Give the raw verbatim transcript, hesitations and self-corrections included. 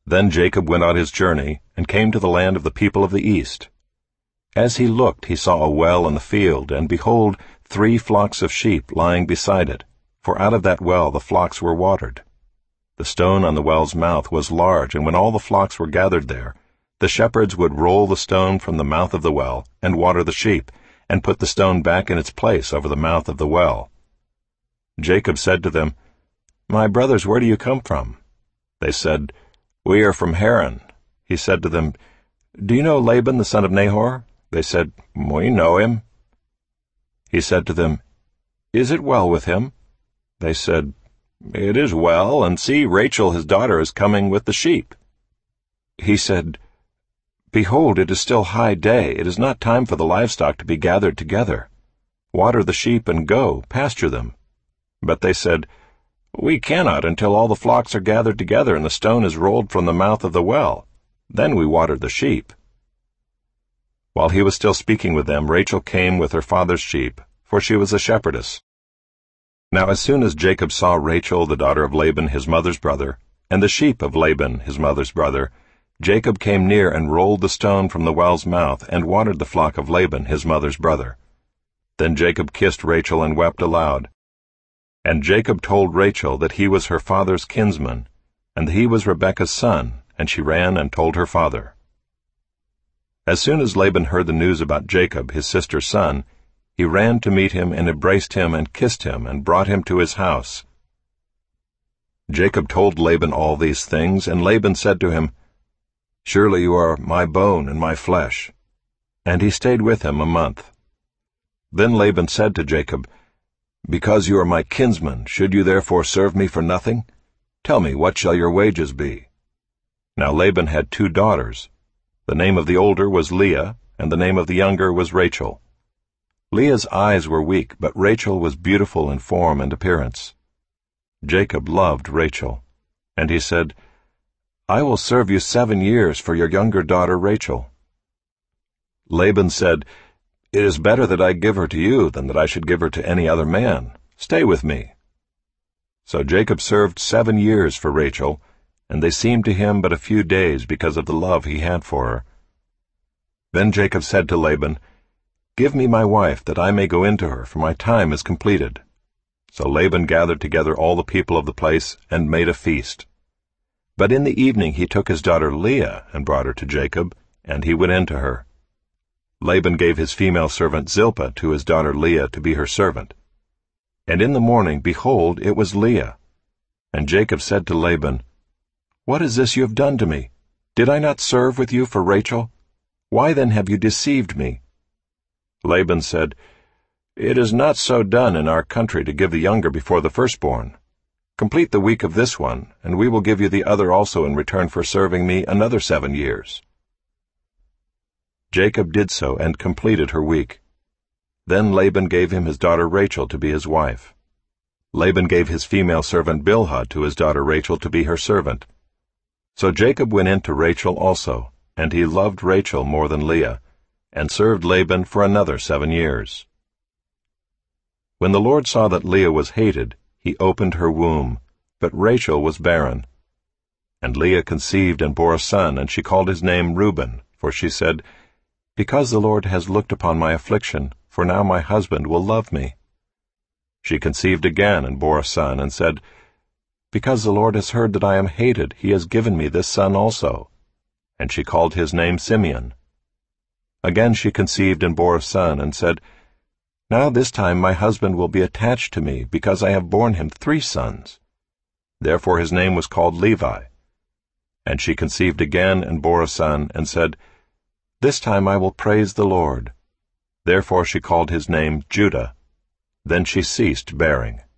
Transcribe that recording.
Then Jacob went on his journey, and came to the land of the people of the east. As he looked, he saw a well in the field, and behold, three flocks of sheep lying beside it, for out of that well the flocks were watered. The stone on the well's mouth was large, and when all the flocks were gathered there, the shepherds would roll the stone from the mouth of the well, and water the sheep, and put the stone back in its place over the mouth of the well. Jacob said to them, "My brothers, where do you come from?" They said, "We are from Haran." He said to them, "Do you know Laban the son of Nahor?" They said, "We know him." He said to them, "Is it well with him?" They said, "It is well, and see, Rachel his daughter is coming with the sheep." He said, "Behold, it is still high day. It is not time for the livestock to be gathered together. Water the sheep and go, pasture them." But they said, "We cannot until all the flocks are gathered together and the stone is rolled from the mouth of the well. Then we water the sheep." While he was still speaking with them, Rachel came with her father's sheep, for she was a shepherdess. Now as soon as Jacob saw Rachel, the daughter of Laban his mother's brother, and the sheep of Laban his mother's brother, Jacob came near and rolled the stone from the well's mouth, and watered the flock of Laban his mother's brother. Then Jacob kissed Rachel and wept aloud. And Jacob told Rachel that he was her father's kinsman, and that he was Rebekah's son, and she ran and told her father. As soon as Laban heard the news about Jacob, his sister's son, he ran to meet him and embraced him and kissed him and brought him to his house. Jacob told Laban all these things, and Laban said to him, "Surely you are my bone and my flesh." And he stayed with him a month. Then Laban said to Jacob, "Because you are my kinsman, should you therefore serve me for nothing? Tell me, what shall your wages be?" Now Laban had two daughters. The name of the older was Leah, and the name of the younger was Rachel. Leah's eyes were weak, but Rachel was beautiful in form and appearance. Jacob loved Rachel, and he said, "I will serve you seven years for your younger daughter Rachel." Laban said, "It is better that I give her to you than that I should give her to any other man. Stay with me." So Jacob served seven years for Rachel, and they seemed to him but a few days because of the love he had for her. Then Jacob said to Laban, "Give me my wife, that I may go into her, for my time is completed." So Laban gathered together all the people of the place and made a feast. But in the evening he took his daughter Leah and brought her to Jacob, and he went into her. Laban gave his female servant Zilpah to his daughter Leah to be her servant. And in the morning, behold, it was Leah. And Jacob said to Laban, "What is this you have done to me? Did I not serve with you for Rachel? Why then have you deceived me?" Laban said, "It is not so done in our country to give the younger before the firstborn. Complete the week of this one, and we will give you the other also in return for serving me another seven years." Jacob did so and completed her week. Then Laban gave him his daughter Rachel to be his wife. Laban gave his female servant Bilhah to his daughter Rachel to be her servant. So Jacob went in to Rachel also, and he loved Rachel more than Leah, and served Laban for another seven years. When the Lord saw that Leah was hated, he opened her womb, but Rachel was barren. And Leah conceived and bore a son, and she called his name Reuben, for she said, "Because the Lord has looked upon my affliction, for now my husband will love me." She conceived again and bore a son, and said, "Because the Lord has heard that I am hated, he has given me this son also." And she called his name Simeon. Again she conceived and bore a son, and said, "Now this time my husband will be attached to me, because I have borne him three sons." Therefore his name was called Levi. And she conceived again and bore a son, and said, "This time I will praise the Lord." Therefore she called his name Judah. Then she ceased bearing.